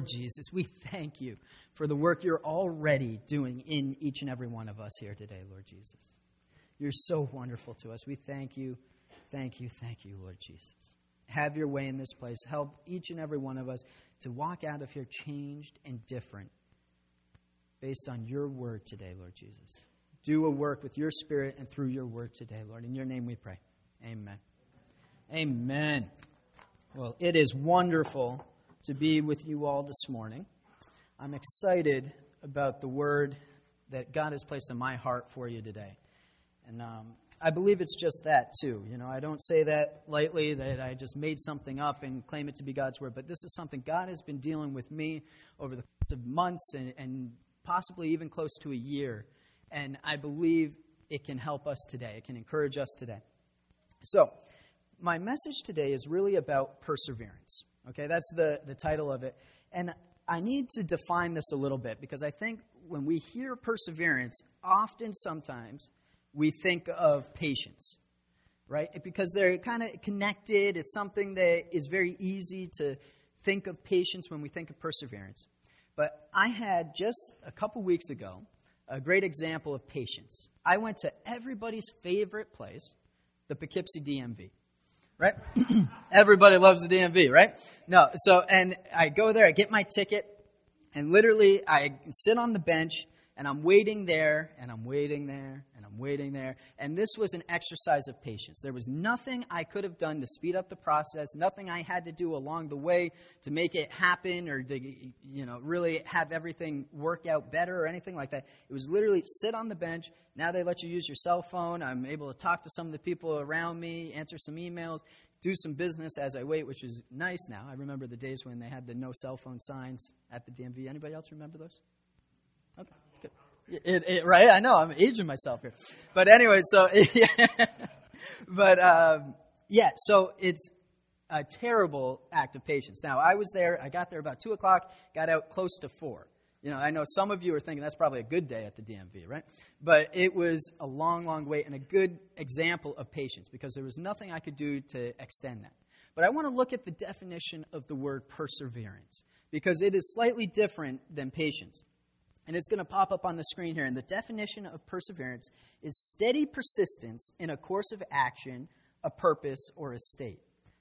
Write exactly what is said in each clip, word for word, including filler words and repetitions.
Lord Jesus, we thank you for the work you're already doing in each and every one of us here today, Lord Jesus. You're so wonderful to us. We thank you, thank you, thank you, Lord Jesus. Have your way in this place. Help each and every one of us to walk out of here changed and different based on your word today, Lord Jesus. Do a work with your Spirit and through your word today, Lord. In your name we pray. Amen. Amen. Well, it is wonderful to be with you all this morning. I'm excited about the word that God has placed in my heart for you today. And um, I believe it's just that, too. You know, I don't say that lightly, that I just made something up and claim it to be God's word. But this is something God has been dealing with me over the course of months and, and possibly even close to a year. And I believe it can help us today. It can encourage us today. So, my message today is really about perseverance. Okay, that's the, the title of it. And I need to define this a little bit because I think when we hear perseverance, often sometimes we think of patience, right? Because they're kind of connected. It's something that is very easy to think of patience when we think of perseverance. But I had just a couple weeks ago a great example of patience. I went to everybody's favorite place, the Poughkeepsie D M V. Right? Everybody loves the D M V, right? No, so, and I go there, I get my ticket, and literally I sit on the bench, and I'm waiting there, and I'm waiting there, and I'm waiting there. And this was an exercise of patience. There was nothing I could have done to speed up the process, nothing I had to do along the way to make it happen or to, you know, really have everything work out better or anything like that. It was literally sit on the bench. Now they let you use your cell phone. I'm able to talk to some of the people around me, answer some emails, do some business as I wait, which is nice now. I remember the days when they had the no cell phone signs at the D M V. Anybody else remember those? Okay. It, it, right? I know. I'm aging myself here. But anyway, so, yeah. But, um, yeah, so it's a terrible act of patience. Now, I was there. I got there about two o'clock, got out close to four. You know, I know some of you are thinking that's probably a good day at the D M V, right? But it was a long, long wait and a good example of patience because there was nothing I could do to extend that. But I want to look at the definition of the word perseverance because it is slightly different than patience. And it's going to pop up on the screen here. And the definition of perseverance is steady persistence in a course of action, a purpose, or a state,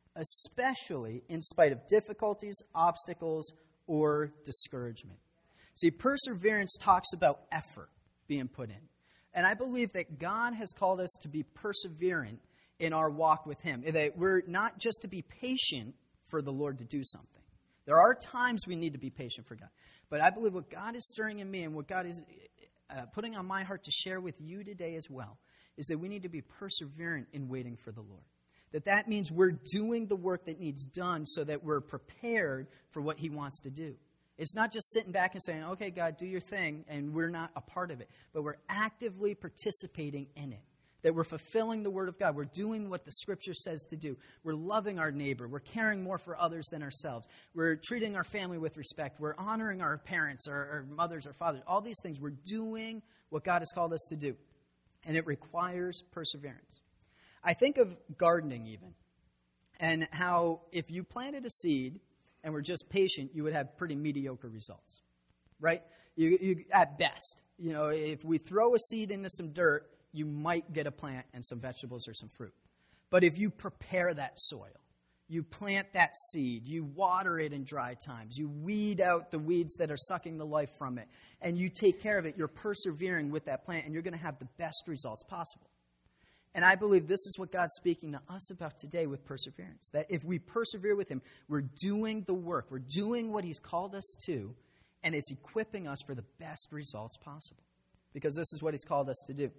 especially in spite of difficulties, obstacles, or discouragement. See, perseverance talks about effort being put in. And I believe that God has called us to be perseverant in our walk with Him. That we're not just to be patient for the Lord to do something. There are times we need to be patient for God. But I believe what God is stirring in me and what God is uh, putting on my heart to share with you today as well is that we need to be perseverant in waiting for the Lord. That that means we're doing the work that needs done so that we're prepared for what He wants to do. It's not just sitting back and saying, okay, God, do your thing, and we're not a part of it. But we're actively participating in it. That we're fulfilling the Word of God. We're doing what the Scripture says to do. We're loving our neighbor. We're caring more for others than ourselves. We're treating our family with respect. We're honoring our parents, our, our mothers, our fathers. All these things. We're doing what God has called us to do. And it requires perseverance. I think of gardening even. And how if you planted a seed and were just patient, you would have pretty mediocre results. Right? You, you at best. You know, if we throw a seed into some dirt, you might get a plant and some vegetables or some fruit. But if you prepare that soil, you plant that seed, you water it in dry times, you weed out the weeds that are sucking the life from it, and you take care of it, you're persevering with that plant, and you're going to have the best results possible. And I believe this is what God's speaking to us about today with perseverance. That if we persevere with Him, we're doing the work, we're doing what He's called us to, and it's equipping us for the best results possible. Because this is what He's called us to do.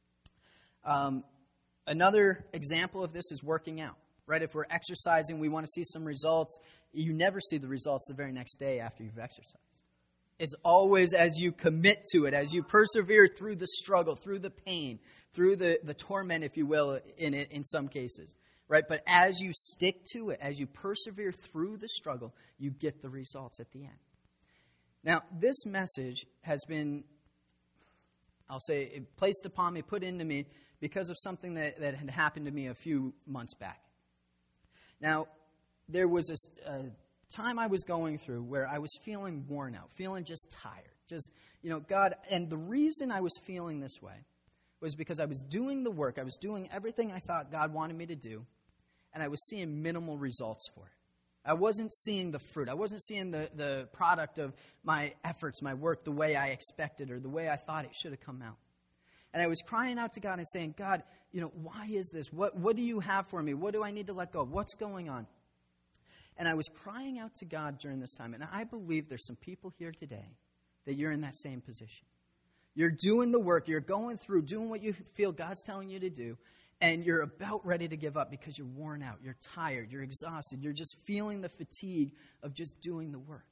Um, another example of this is working out, right? If we're exercising, we want to see some results. You never see the results the very next day after you've exercised. It's always as you commit to it, as you persevere through the struggle, through the pain, through the, the torment, if you will, in it in some cases, right? But as you stick to it, as you persevere through the struggle, you get the results at the end. Now, this message has been, I'll say, placed upon me, put into me, because of something that, that had happened to me a few months back. Now, there was a, a time I was going through where I was feeling worn out, feeling just tired. Just, you know, God, and the reason I was feeling this way was because I was doing the work. I was doing everything I thought God wanted me to do, and I was seeing minimal results for it. I wasn't seeing the fruit. I wasn't seeing the, the product of my efforts, my work, the way I expected or the way I thought it should have come out. And I was crying out to God and saying, God, you know, why is this? What, what do you have for me? What do I need to let go of? What's going on? And I was crying out to God during this time. And I believe there's some people here today that you're in that same position. You're doing the work. You're going through, doing what you feel God's telling you to do. And you're about ready to give up because you're worn out. You're tired. You're exhausted. You're just feeling the fatigue of just doing the work.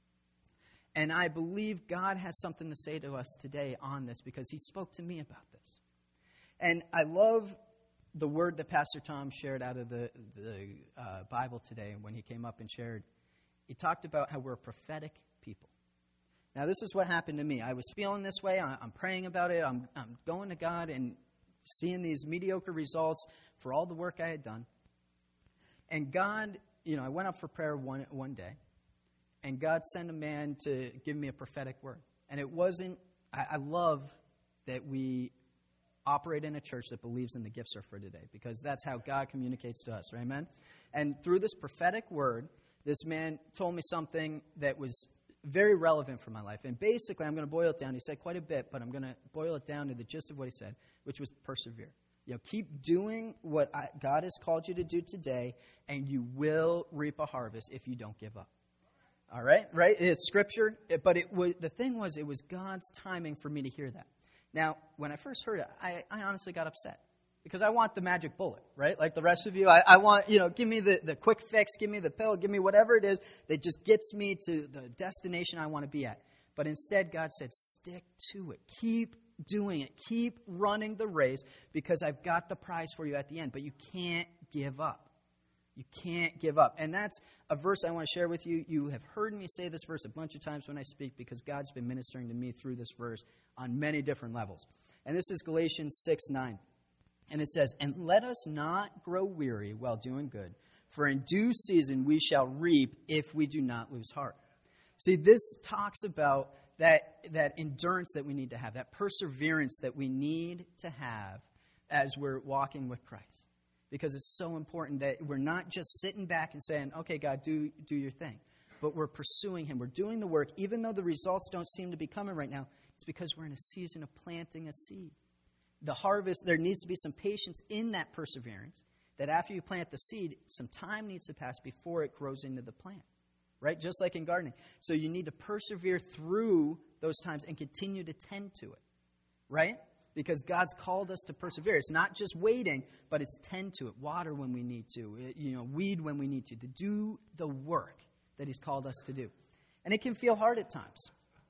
And I believe God has something to say to us today on this because he spoke to me about this. And I love the word that Pastor Tom shared out of the, the uh, Bible today when he came up and shared. He talked about how we're a prophetic people. Now, this is what happened to me. I was feeling this way. I'm praying about it. I'm, I'm going to God and seeing these mediocre results for all the work I had done. And God, you know, I went up for prayer one one day. And God sent a man to give me a prophetic word. And it wasn't, I, I love that we operate in a church that believes in the gifts are for today. Because that's how God communicates to us, right, amen? And through this prophetic word, this man told me something that was very relevant for my life. And basically, I'm going to boil it down. He said quite a bit, but I'm going to boil it down to the gist of what he said, which was persevere. You know, keep doing what I, God has called you to do today, and you will reap a harvest if you don't give up. All right, right? It's scripture, but it was, the thing was, it was God's timing for me to hear that. Now, when I first heard it, I, I honestly got upset because I want the magic bullet, right? Like the rest of you, I, I want, you know, give me the, the quick fix, give me the pill, give me whatever it is that just gets me to the destination I want to be at. But instead, God said, stick to it. Keep doing it. Keep running the race because I've got the prize for you at the end. But you can't give up. You can't give up. And that's a verse I want to share with you. You have heard me say this verse a bunch of times when I speak because God's been ministering to me through this verse on many different levels. And this is Galatians six nine. And it says, and let us not grow weary while doing good, for in due season we shall reap if we do not lose heart. See, this talks about that, that endurance that we need to have, that perseverance that we need to have as we're walking with Christ. Because it's so important that we're not just sitting back and saying, okay, God, do do your thing. But we're pursuing him. We're doing the work. Even though the results don't seem to be coming right now, it's because we're in a season of planting a seed. The harvest, there needs to be some patience in that perseverance, that after you plant the seed, some time needs to pass before it grows into the plant. Right? Just like in gardening. So you need to persevere through those times and continue to tend to it. Right? Because God's called us to persevere. It's not just waiting, but it's tend to it. Water when we need to. You know, weed when we need to. To do the work that he's called us to do. And it can feel hard at times.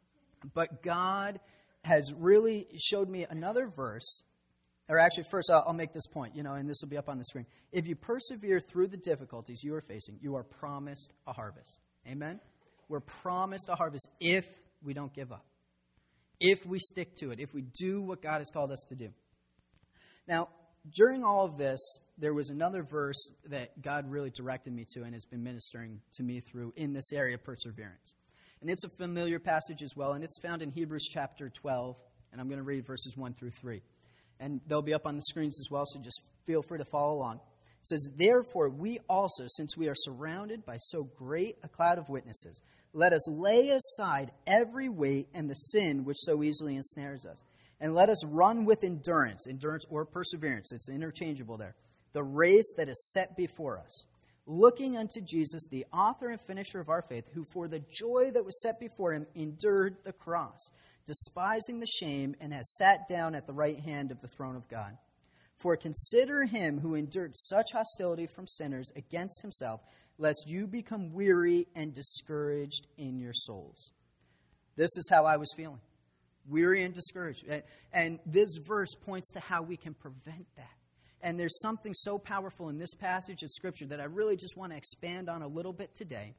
But God has really showed me another verse. Or actually, first, I'll, I'll make this point, you know, and this will be up on the screen. If you persevere through the difficulties you are facing, you are promised a harvest. Amen? We're promised a harvest if we don't give up. If we stick to it, if we do what God has called us to do. Now, during all of this, there was another verse that God really directed me to and has been ministering to me through in this area of perseverance. And it's a familiar passage as well, and it's found in Hebrews chapter twelve, and I'm going to read verses one through three. And they'll be up on the screens as well, so just feel free to follow along. It says, therefore, we also, since we are surrounded by so great a cloud of witnesses, let us lay aside every weight and the sin which so easily ensnares us. And let us run with endurance, endurance or perseverance, it's interchangeable there, the race that is set before us. Looking unto Jesus, the author and finisher of our faith, who for the joy that was set before him endured the cross, despising the shame, and has sat down at the right hand of the throne of God. For consider him who endured such hostility from sinners against himself, lest you become weary and discouraged in your souls. This is how I was feeling. Weary and discouraged. And this verse points to how we can prevent that. And there's something so powerful in this passage of Scripture that I really just want to expand on a little bit today.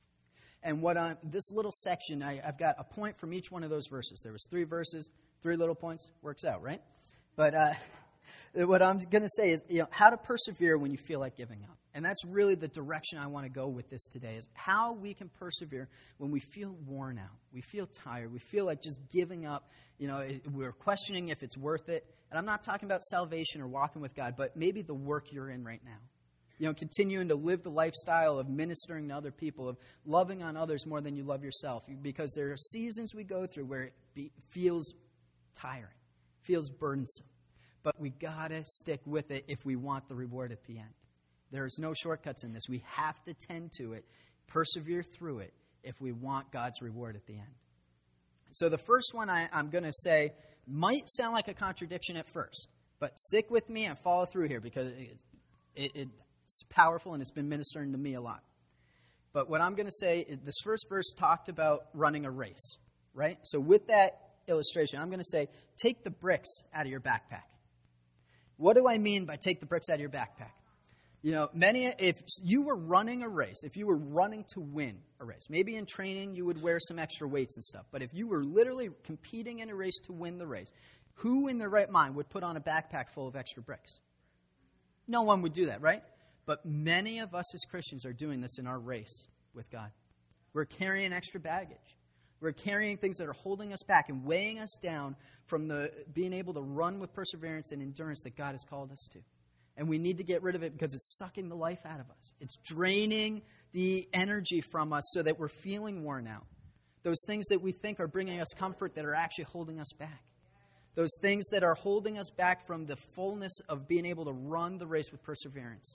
And what I'm, this little section, I, I've got a point from each one of those verses. There was three verses, three little points. Works out, right? But uh, what I'm going to say is, you know, how to persevere when you feel like giving up. And that's really the direction I want to go with this today, is how we can persevere when we feel worn out. We feel tired. We feel like just giving up. You know, we're questioning if it's worth it. And I'm not talking about salvation or walking with God, but maybe the work you're in right now. You know, continuing to live the lifestyle of ministering to other people, of loving on others more than you love yourself. Because there are seasons we go through where it be, feels tiring, feels burdensome. But we got to stick with it if we want the reward at the end. There's no shortcuts in this. We have to tend to it, persevere through it, if we want God's reward at the end. So the first one I, I'm going to say might sound like a contradiction at first, but stick with me and follow through here, because it, it, it's powerful and it's been ministering to me a lot. But what I'm going to say, is this first verse talked about running a race, right? So with that illustration, I'm going to say, take the bricks out of your backpack. What do I mean by take the bricks out of your backpack? You know, many, if you were running a race, if you were running to win a race, maybe in training you would wear some extra weights and stuff, but if you were literally competing in a race to win the race, who in their right mind would put on a backpack full of extra bricks? No one would do that, right? But many of us as Christians are doing this in our race with God. We're carrying extra baggage. We're carrying things that are holding us back and weighing us down from the being able to run with perseverance and endurance that God has called us to. And we need to get rid of it because it's sucking the life out of us. It's draining the energy from us so that we're feeling worn out. Those things that we think are bringing us comfort that are actually holding us back. Those things that are holding us back from the fullness of being able to run the race with perseverance.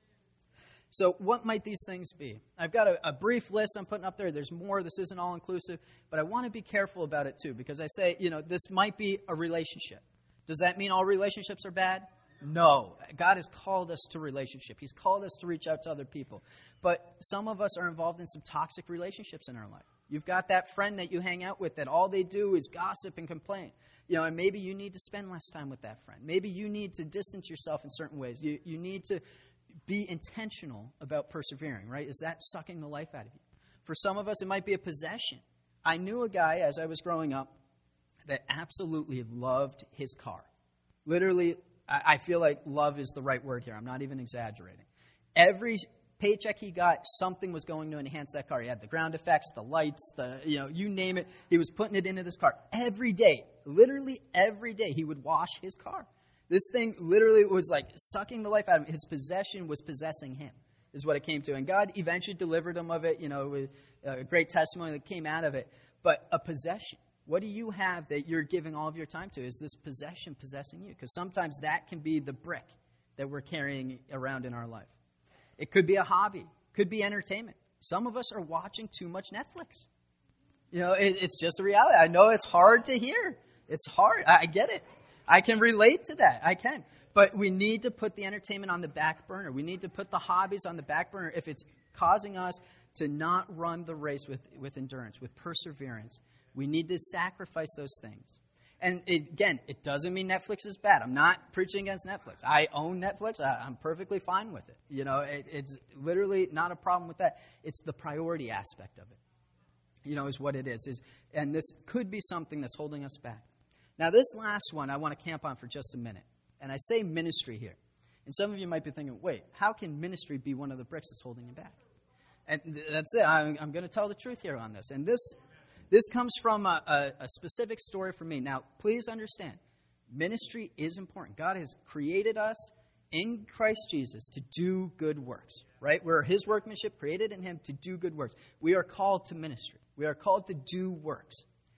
So what might these things be? I've got a, a brief list I'm putting up there. There's more. This isn't all inclusive. But I want to be careful about it too, because I say, you know, this might be a relationship. Does that mean all relationships are bad? No. God has called us to relationship. He's called us to reach out to other people. But some of us are involved in some toxic relationships in our life. You've got that friend that you hang out with that all they do is gossip and complain. You know, and maybe you need to spend less time with that friend. Maybe you need to distance yourself in certain ways. You, you need to be intentional about persevering, right? Is that sucking the life out of you? For some of us, it might be a possession. I knew a guy as I was growing up that absolutely loved his car. Literally, I feel like love is the right word here. I'm not even exaggerating. Every paycheck he got, something was going to enhance that car. He had the ground effects, the lights, the, you know, you name it. He was putting it into this car every day. Literally every day he would wash his car. This thing literally was like sucking the life out of him. His possession was possessing him, is what it came to. And God eventually delivered him of it, you know, with a great testimony that came out of it. But a possession. What do you have that you're giving all of your time to? Is this possession possessing you? Because sometimes that can be the brick that we're carrying around in our life. It could be a hobby. Could be entertainment. Some of us are watching too much Netflix. You know, it, it's just a reality. I know it's hard to hear. It's hard. I, I get it. I can relate to that. I can. But we need to put the entertainment on the back burner. We need to put the hobbies on the back burner if it's causing us to not run the race with, with endurance, with perseverance. We need to sacrifice those things. And it, again, it doesn't mean Netflix is bad. I'm not preaching against Netflix. I own Netflix. I, I'm perfectly fine with it. You know, it, it's literally not a problem with that. It's the priority aspect of it, you know, is what it is. is. And this could be something that's holding us back. Now, this last one I want to camp on for just a minute. And I say ministry here. And some of you might be thinking, wait, how can ministry be one of the bricks that's holding you back? And that's it. I'm, I'm going to tell the truth here on this. And this... This comes from a, a, a specific story for me. Now, please understand, ministry is important. God has created us in Christ Jesus to do good works, right? We're His workmanship, created in Him to do good works. We are called to ministry. We are called to do works.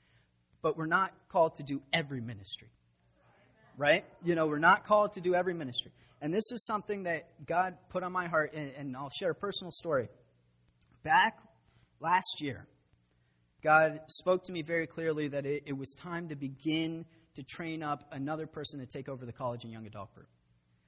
But we're not called to do every ministry, right? You know, we're not called to do every ministry. And this is something that God put on my heart, and, and I'll share a personal story. Back last year, God spoke to me very clearly that it, it was time to begin to train up another person to take over the college and young adult group.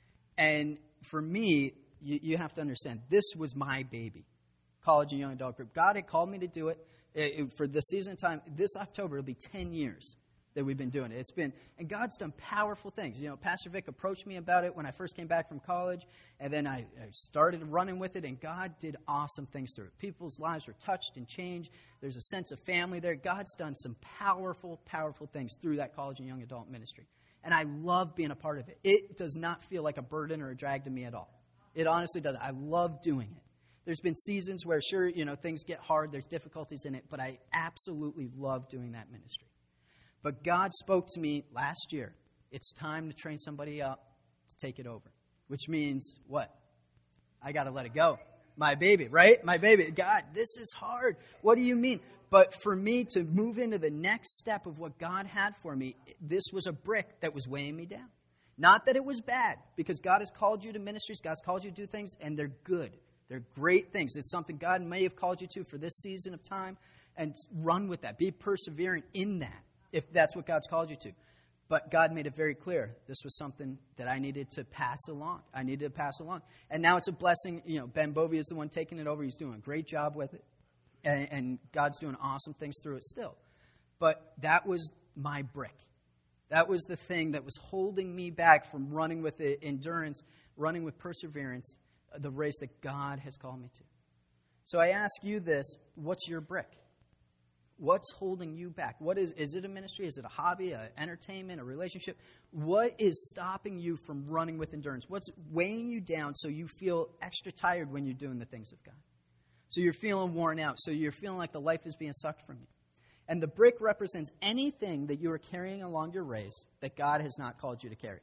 And for me, you, you have to understand, this was my baby, college and young adult group. God had called me to do it, it, it for the season time. This October, it'll be ten years that we've been doing it. It's been, and God's done powerful things. You know, Pastor Vic approached me about it when I first came back from college, and then I, I started running with it, and God did awesome things through it. People's lives were touched and changed. There's a sense of family there. God's done some powerful, powerful things through that college and young adult ministry. And I love being a part of it. It does not feel like a burden or a drag to me at all. It honestly doesn't. I love doing it. There's been seasons where, sure, you know, things get hard, there's difficulties in it, but I absolutely love doing that ministry. But God spoke to me last year. It's time to train somebody up to take it over. Which means what? I got to let it go. My baby, right? My baby. God, this is hard. What do you mean? But for me to move into the next step of what God had for me, this was a brick that was weighing me down. Not that it was bad, because God has called you to ministries, God's called you to do things, and they're good. They're great things. It's something God may have called you to for this season of time, and run with that. Be persevering in that, if that's what God's called you to. But God made it very clear this was something that I needed to pass along. I needed to pass along. And now it's a blessing. You know, Ben Bovey is the one taking it over. He's doing a great job with it. And, and God's doing awesome things through it still. But that was my brick. That was the thing that was holding me back from running with the endurance, running with perseverance, the race that God has called me to. So I ask you this, what's your brick? What's holding you back? What is, is it a ministry? Is it a hobby, an entertainment, a relationship? What is stopping you from running with endurance? What's weighing you down so you feel extra tired when you're doing the things of God? So you're feeling worn out. So you're feeling like the life is being sucked from you. And the brick represents anything that you are carrying along your race that God has not called you to carry.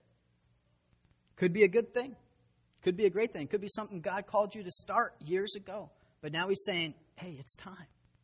Could be a good thing. Could be a great thing. Could be something God called you to start years ago. But now he's saying, hey, it's time.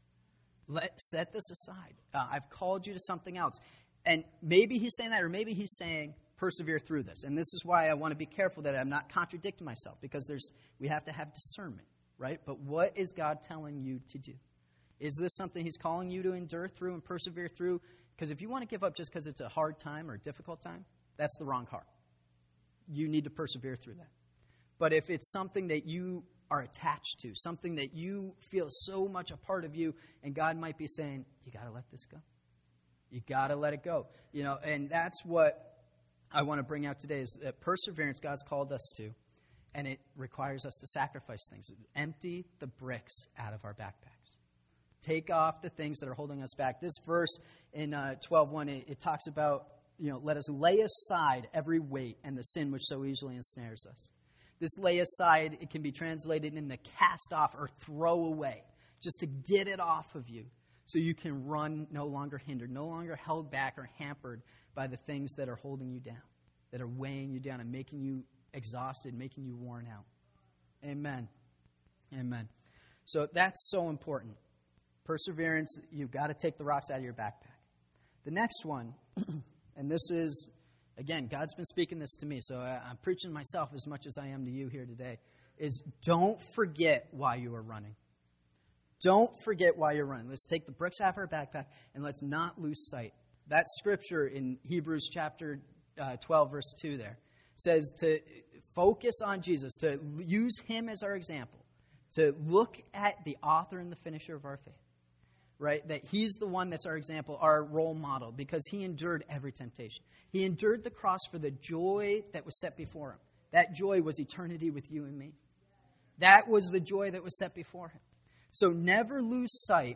Let, set this aside. Uh, I've called you to something else. And maybe he's saying that, or maybe he's saying, persevere through this. And this is why I want to be careful that I'm not contradicting myself, because there's we have to have discernment, right? But what is God telling you to do? Is this something he's calling you to endure through and persevere through? Because if you want to give up just because it's a hard time or a difficult time, that's the wrong heart. You need to persevere through that. But if it's something that you are attached to, something that you feel so much a part of you, and God might be saying, you got to let this go. You got to let it go. You know, and that's what I want to bring out today is that perseverance God's called us to, and it requires us to sacrifice things. Empty the bricks out of our backpacks. Take off the things that are holding us back. This verse in uh, twelve one, it, it talks about, you know, let us lay aside every weight and the sin which so easily ensnares us. This lay aside, it can be translated into cast off or throw away, just to get it off of you so you can run no longer hindered, no longer held back or hampered by the things that are holding you down, that are weighing you down and making you exhausted, making you worn out. Amen. Amen. So that's so important. Perseverance, you've got to take the rocks out of your backpack. The next one, and this is, again, God's been speaking this to me, so I'm preaching myself as much as I am to you here today, is don't forget why you are running. Don't forget why you're running. Let's take the bricks out of our backpack, and let's not lose sight. That scripture in Hebrews chapter uh, twelve, verse two there, says to focus on Jesus, to use him as our example, to look at the author and the finisher of our faith. Right? That he's the one that's our example, our role model, because he endured every temptation. He endured the cross for the joy that was set before him. That joy was eternity with you and me. That was the joy that was set before him. So never lose sight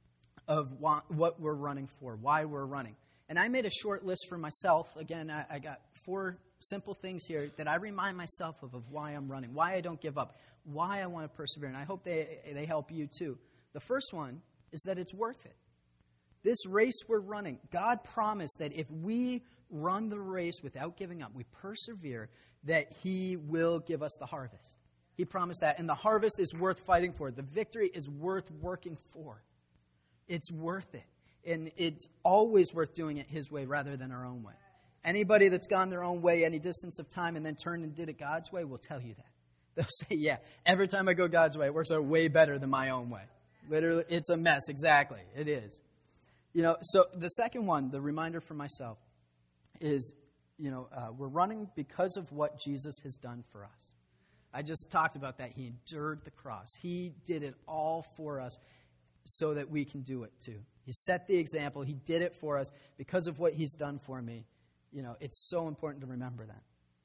of what we're running for, why we're running. And I made a short list for myself. Again, I, I got four simple things here that I remind myself of, of why I'm running, why I don't give up, why I want to persevere. And I hope they, they help you too. The first one is that it's worth it. This race we're running, God promised that if we run the race without giving up, we persevere, that he will give us the harvest. He promised that. And the harvest is worth fighting for. The victory is worth working for. It's worth it. And it's always worth doing it his way rather than our own way. Anybody that's gone their own way any distance of time and then turned and did it God's way will tell you that. They'll say, yeah, every time I go God's way, it works out way better than my own way. Literally, it's a mess. Exactly. It is. You know, so the second one, the reminder for myself, is, you know, uh, we're running because of what Jesus has done for us. I just talked about that. He endured the cross. He did it all for us so that we can do it too. He set the example. He did it for us because of what he's done for me. You know, it's so important to remember that.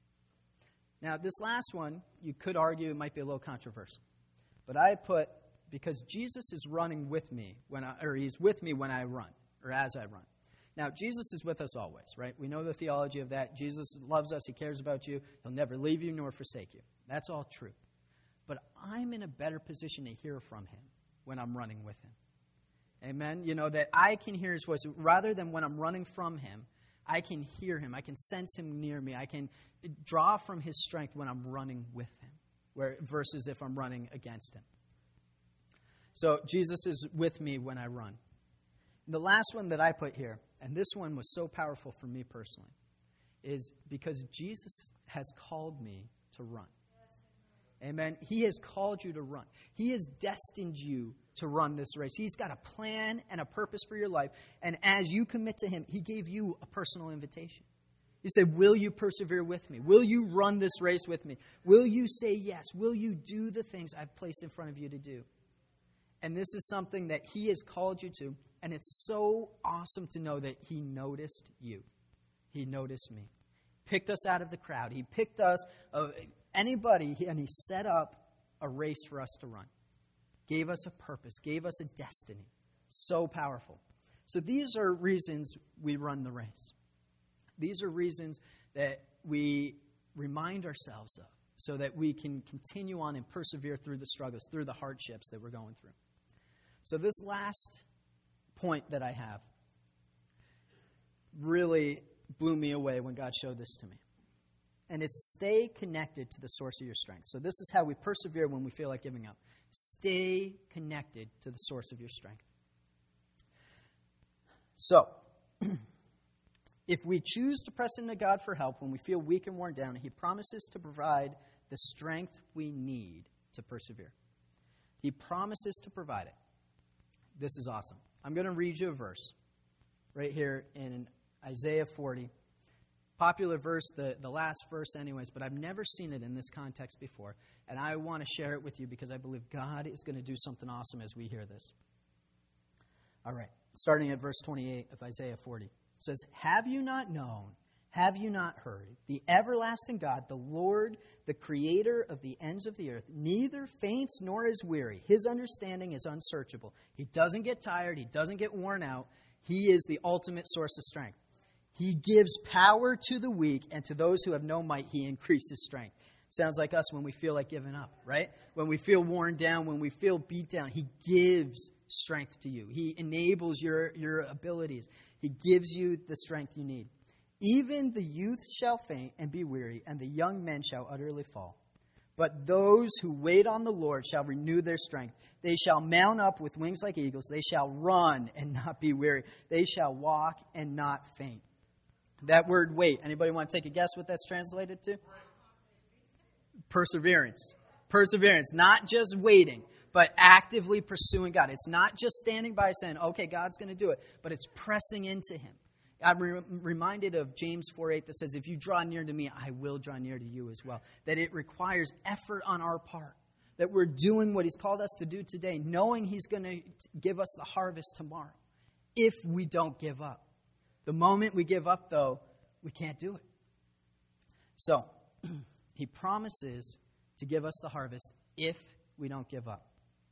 Now, this last one, you could argue it might be a little controversial. But I put, because Jesus is running with me, when I, or he's with me when I run, or as I run. Now, Jesus is with us always, right? We know the theology of that. Jesus loves us. He cares about you. He'll never leave you nor forsake you. That's all true. But I'm in a better position to hear from him when I'm running with him. Amen? You know, that I can hear his voice. Rather than when I'm running from him, I can hear him. I can sense him near me. I can draw from his strength when I'm running with him, where, versus if I'm running against him. So Jesus is with me when I run. The last one that I put here, and this one was so powerful for me personally, is because Jesus has called me to run. Amen. He has called you to run. He has destined you to run this race. He's got a plan and a purpose for your life. And as you commit to him, he gave you a personal invitation. He said, will you persevere with me? Will you run this race with me? Will you say yes? Will you do the things I've placed in front of you to do? And this is something that he has called you to. And it's so awesome to know that he noticed you. He noticed me. Picked us out of the crowd. He picked us, uh, anybody, and he set up a race for us to run. Gave us a purpose. Gave us a destiny. So powerful. So these are reasons we run the race. These are reasons that we remind ourselves of so that we can continue on and persevere through the struggles, through the hardships that we're going through. So this last point that I have really blew me away when God showed this to me. And it's stay connected to the source of your strength. So this is how we persevere when we feel like giving up. Stay connected to the source of your strength. So, if we choose to press into God for help when we feel weak and worn down, he promises to provide the strength we need to persevere. He promises to provide it. This is awesome. I'm going to read you a verse right here in Isaiah forty. Popular verse, the, the last verse anyways, but I've never seen it in this context before. And I want to share it with you because I believe God is going to do something awesome as we hear this. All right, starting at verse twenty-eight of Isaiah forty. It says, have you not known, have you not heard, the everlasting God, the Lord, the creator of the ends of the earth, neither faints nor is weary. His understanding is unsearchable. He doesn't get tired. He doesn't get worn out. He is the ultimate source of strength. He gives power to the weak, and to those who have no might, he increases strength. Sounds like us when we feel like giving up, right? When we feel worn down, when we feel beat down, he gives strength to you. He enables your, your abilities. He gives you the strength you need. Even the youth shall faint and be weary, and the young men shall utterly fall. But those who wait on the Lord shall renew their strength. They shall mount up with wings like eagles. They shall run and not be weary. They shall walk and not faint. That word wait, anybody want to take a guess what that's translated to? Perseverance. Perseverance. Not just waiting, but actively pursuing God. It's not just standing by saying, okay, God's going to do it, but it's pressing into him. I'm re- reminded of James four eight that says, if you draw near to me, I will draw near to you as well. That it requires effort on our part. That we're doing what he's called us to do today, knowing he's going to give us the harvest tomorrow, if we don't give up. The moment we give up, though, we can't do it. So, he promises to give us the harvest if we don't give up.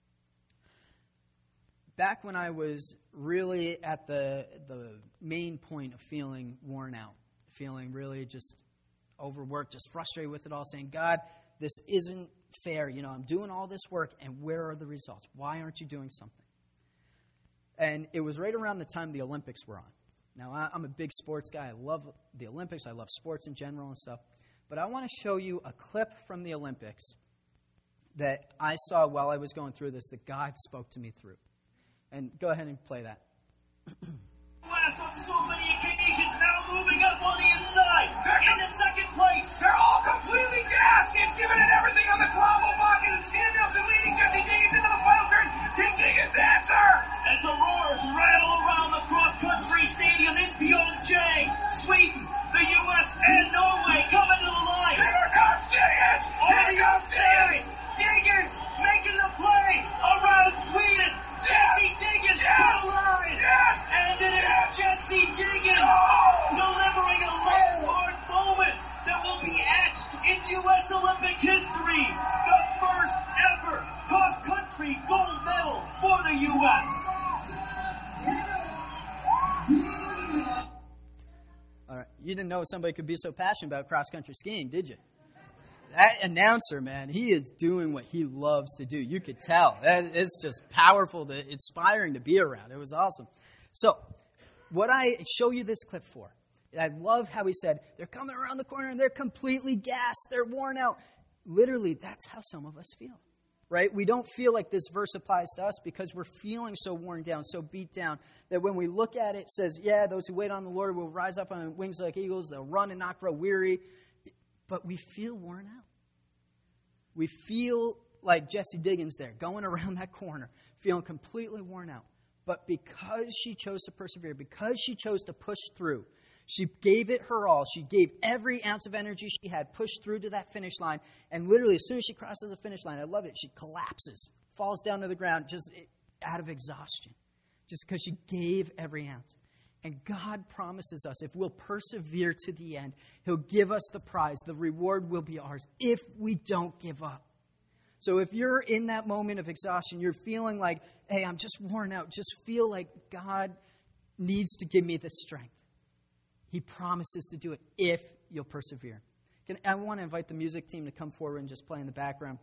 Back when I was really at the the main point of feeling worn out, feeling really just overworked, just frustrated with it all, saying, God, this isn't fair. You know, I'm doing all this work, and where are the results? Why aren't you doing something? And it was right around the time the Olympics were on. Now, I'm a big sports guy. I love the Olympics. I love sports in general and stuff. But I want to show you a clip from the Olympics that I saw while I was going through this that God spoke to me through. And go ahead and play that. Last on so many occasions, now moving up on the inside. They're in second place. They're all completely gassed. They've given it everything on the global bucket. And Stan Nelson leading Jesse Diggins into the final turn. Can Diggins answer? As the roars rattle around the cross-country stadium in Pyeongchang, Sweden, the U S, and Norway coming to the line. Here comes Diggins. Over the outside. Diggins making the play around Sweden. Jesse Diggins yes. to the line. Yes. And it is yes. Jesse Diggins oh. delivering a landmark moment that will be etched in U S Olympic history. The first ever cross-country gold medal for the U S you didn't know somebody could be so passionate about cross-country skiing, did you? That announcer, man, he is doing what he loves to do. You could tell. It's just powerful, to, inspiring to be around. It was awesome. So, what I show you this clip for, I love how he said, they're coming around the corner and they're completely gassed. They're worn out. Literally, that's how some of us feel, right? We don't feel like this verse applies to us because we're feeling so worn down, so beat down, that when we look at it, it says, yeah, those who wait on the Lord will rise up on wings like eagles. They'll run and not grow weary. But we feel worn out. We feel like Jessie Diggins there, going around that corner, feeling completely worn out. But because she chose to persevere, because she chose to push through, she gave it her all. She gave every ounce of energy she had, pushed through to that finish line. And literally, as soon as she crosses the finish line, I love it, she collapses, falls down to the ground just out of exhaustion, just because she gave every ounce. And God promises us, if we'll persevere to the end, He'll give us the prize. The reward will be ours if we don't give up. So if you're in that moment of exhaustion, you're feeling like, hey, I'm just worn out, just feel like God needs to give me this strength. He promises to do it if you'll persevere. Can, I want to invite the music team to come forward and just play in the background.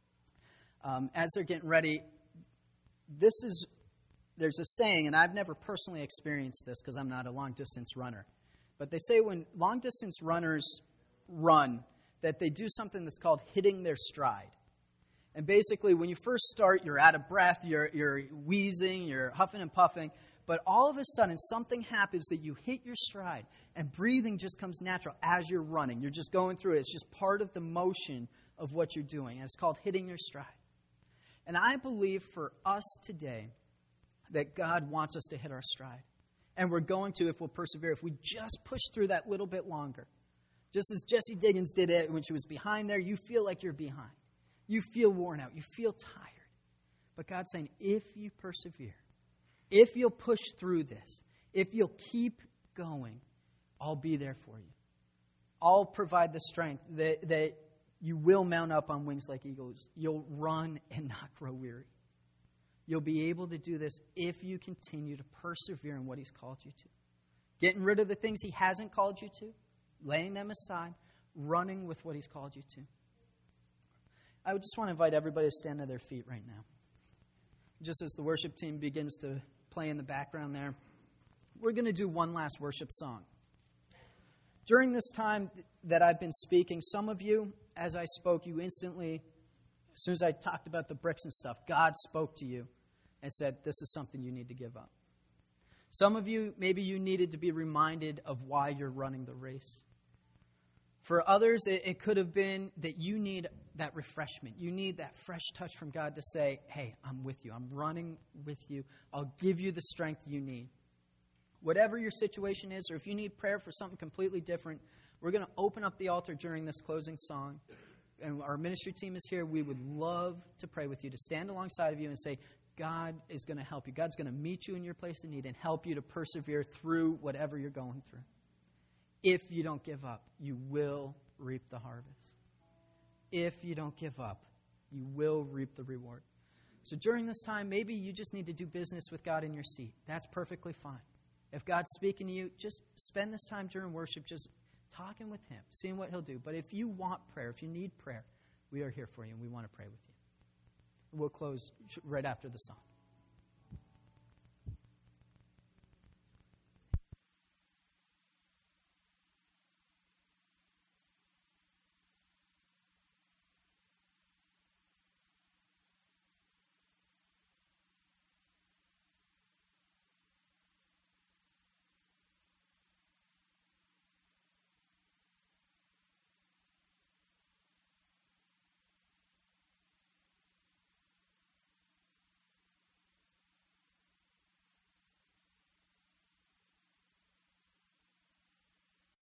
Um, as they're getting ready, this is... There's a saying, and I've never personally experienced this because I'm not a long-distance runner, but they say when long-distance runners run that they do something that's called hitting their stride. And basically, when you first start, you're out of breath, you're, you're wheezing, you're huffing and puffing, but all of a sudden, something happens that you hit your stride, and breathing just comes natural as you're running. You're just going through it. It's just part of the motion of what you're doing, and it's called hitting your stride. And I believe for us today, that God wants us to hit our stride. And we're going to if we'll persevere, if we just push through that little bit longer. Just as Jessie Diggins did it when she was behind there, you feel like you're behind. You feel worn out. You feel tired. But God's saying, if you persevere, if you'll push through this, if you'll keep going, I'll be there for you. I'll provide the strength that, that you will mount up on wings like eagles. You'll run and not grow weary. You'll be able to do this if you continue to persevere in what He's called you to. Getting rid of the things He hasn't called you to, laying them aside, running with what He's called you to. I would just want to invite everybody to stand to their feet right now. Just as the worship team begins to play in the background there, we're going to do one last worship song. During this time that I've been speaking, some of you, as I spoke, you instantly, as soon as I talked about the bricks and stuff, God spoke to you and said, this is something you need to give up. Some of you, maybe you needed to be reminded of why you're running the race. For others, it, it could have been that you need that refreshment. You need that fresh touch from God to say, hey, I'm with you. I'm running with you. I'll give you the strength you need. Whatever your situation is, or if you need prayer for something completely different, we're going to open up the altar during this closing song. And our ministry team is here. We would love to pray with you, to stand alongside of you and say, God is going to help you. God's going to meet you in your place of need and help you to persevere through whatever you're going through. If you don't give up, you will reap the harvest. If you don't give up, you will reap the reward. So during this time, maybe you just need to do business with God in your seat. That's perfectly fine. If God's speaking to you, just spend this time during worship just talking with Him, seeing what He'll do. But if you want prayer, if you need prayer, we are here for you and we want to pray with you. We'll close right after the song.